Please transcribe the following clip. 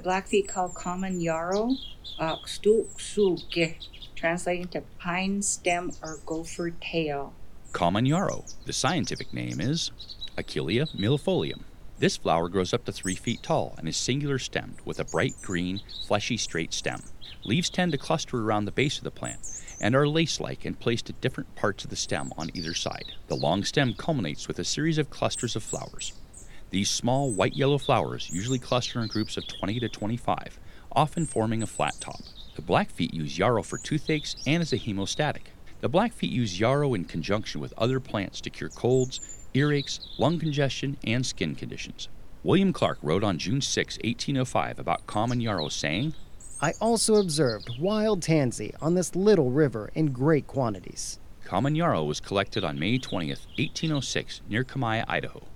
Blackfeet called common yarrow, stuksuke, translating to pine stem or gopher tail. Common yarrow. The scientific name is Achillea millefolium. This flower grows up to 3 feet tall and is singular stemmed with a bright green, fleshy, straight stem. Leaves tend to cluster around the base of the plant and are lace-like and placed at different parts of the stem on either side. The long stem culminates with a series of clusters of flowers. These small white-yellow flowers usually cluster in groups of 20 to 25, often forming a flat top. The Blackfeet use yarrow for toothaches and as a hemostatic. The Blackfeet use yarrow in conjunction with other plants to cure colds, earaches, lung congestion, and skin conditions. William Clark wrote on June 6, 1805 about common yarrow, saying, I also observed wild tansy on this little river in great quantities. Common yarrow was collected on May 20, 1806, near Kamaya, Idaho.